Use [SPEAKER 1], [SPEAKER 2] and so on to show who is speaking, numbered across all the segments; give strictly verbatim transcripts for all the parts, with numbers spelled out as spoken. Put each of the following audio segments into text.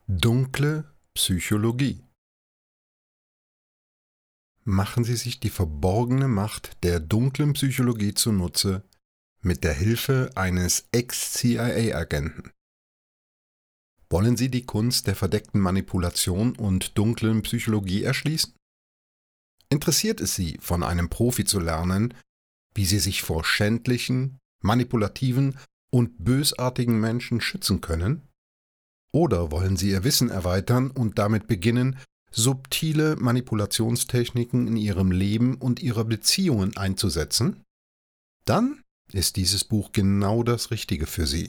[SPEAKER 1] Dunkle Psychologie. Machen Sie sich die verborgene Macht der dunklen Psychologie zunutze mit der Hilfe eines Ex-C I A-Agenten. Wollen Sie die Kunst der verdeckten Manipulation und dunklen Psychologie erschließen? Interessiert es Sie, von einem Profi zu lernen, wie Sie sich vor schändlichen, manipulativen und bösartigen Menschen schützen können? Oder wollen Sie Ihr Wissen erweitern und damit beginnen, subtile Manipulationstechniken in Ihrem Leben und Ihrer Beziehungen einzusetzen? Dann ist dieses Buch genau das Richtige für Sie.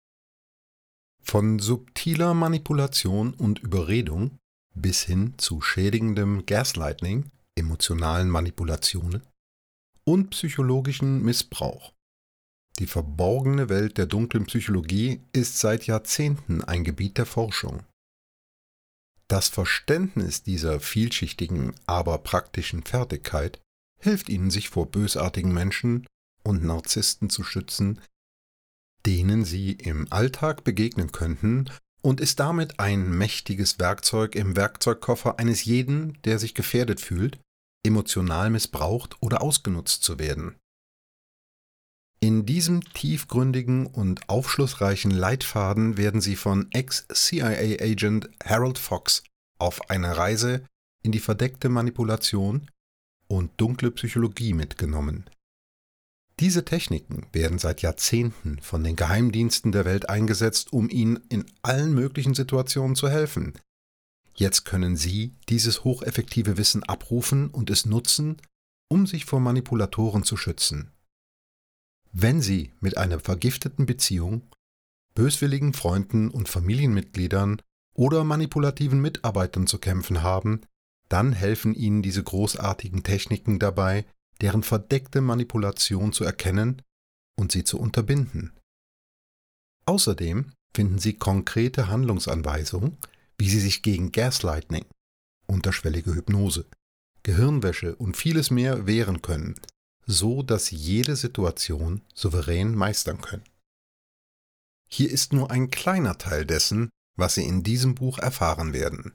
[SPEAKER 1] Von subtiler Manipulation und Überredung bis hin zu schädigendem Gaslighting, emotionalen Manipulationen und psychologischen Missbrauch. Die verborgene Welt der dunklen Psychologie ist seit Jahrzehnten ein Gebiet der Forschung. Das Verständnis dieser vielschichtigen, aber praktischen Fertigkeit hilft Ihnen, sich vor bösartigen Menschen und Narzissten zu schützen, denen Sie im Alltag begegnen könnten, und ist damit ein mächtiges Werkzeug im Werkzeugkoffer eines jeden, der sich gefährdet fühlt, emotional missbraucht oder ausgenutzt zu werden. In diesem tiefgründigen und aufschlussreichen Leitfaden werden Sie von Ex-C I A-Agent Harold Fox auf eine Reise in die verdeckte Manipulation und dunkle Psychologie mitgenommen. Diese Techniken werden seit Jahrzehnten von den Geheimdiensten der Welt eingesetzt, um Ihnen in allen möglichen Situationen zu helfen. Jetzt können Sie dieses hocheffektive Wissen abrufen und es nutzen, um sich vor Manipulatoren zu schützen. Wenn Sie mit einer vergifteten Beziehung, böswilligen Freunden und Familienmitgliedern oder manipulativen Mitarbeitern zu kämpfen haben, dann helfen Ihnen diese großartigen Techniken dabei, deren verdeckte Manipulation zu erkennen und sie zu unterbinden. Außerdem finden Sie konkrete Handlungsanweisungen, wie Sie sich gegen Gaslighting, unterschwellige Hypnose, Gehirnwäsche und vieles mehr wehren können, so dass Sie jede Situation souverän meistern können. Hier ist nur ein kleiner Teil dessen, was Sie in diesem Buch erfahren werden.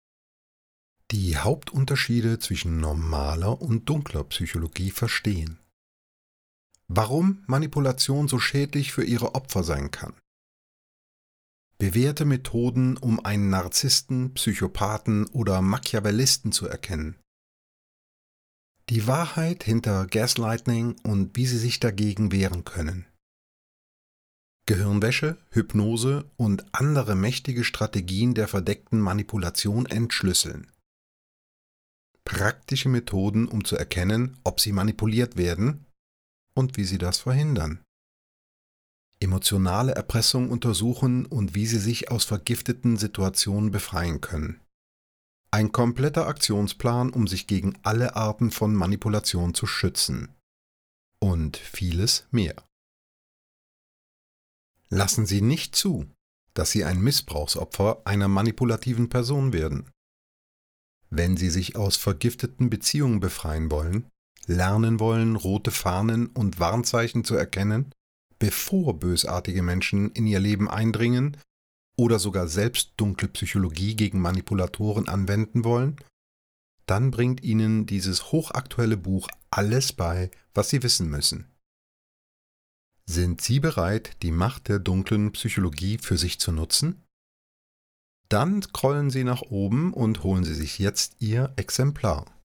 [SPEAKER 1] Die Hauptunterschiede zwischen normaler und dunkler Psychologie verstehen. Warum Manipulation so schädlich für Ihre Opfer sein kann. Bewährte Methoden, um einen Narzissten, Psychopathen oder Machiavellisten zu erkennen. Die Wahrheit hinter Gaslighting und wie Sie sich dagegen wehren können. Gehirnwäsche, Hypnose und andere mächtige Strategien der verdeckten Manipulation entschlüsseln. Praktische Methoden, um zu erkennen, ob Sie manipuliert werden und wie Sie das verhindern. Emotionale Erpressung untersuchen und wie Sie sich aus vergifteten Situationen befreien können. Ein kompletter Aktionsplan, um sich gegen alle Arten von Manipulation zu schützen. Und vieles mehr. Lassen Sie nicht zu, dass Sie ein Missbrauchsopfer einer manipulativen Person werden. Wenn Sie sich aus vergifteten Beziehungen befreien wollen, lernen wollen, rote Fahnen und Warnzeichen zu erkennen, bevor bösartige Menschen in Ihr Leben eindringen, oder sogar selbst dunkle Psychologie gegen Manipulatoren anwenden wollen, dann bringt Ihnen dieses hochaktuelle Buch alles bei, was Sie wissen müssen. Sind Sie bereit, die Macht der dunklen Psychologie für sich zu nutzen? Dann scrollen Sie nach oben und holen Sie sich jetzt Ihr Exemplar.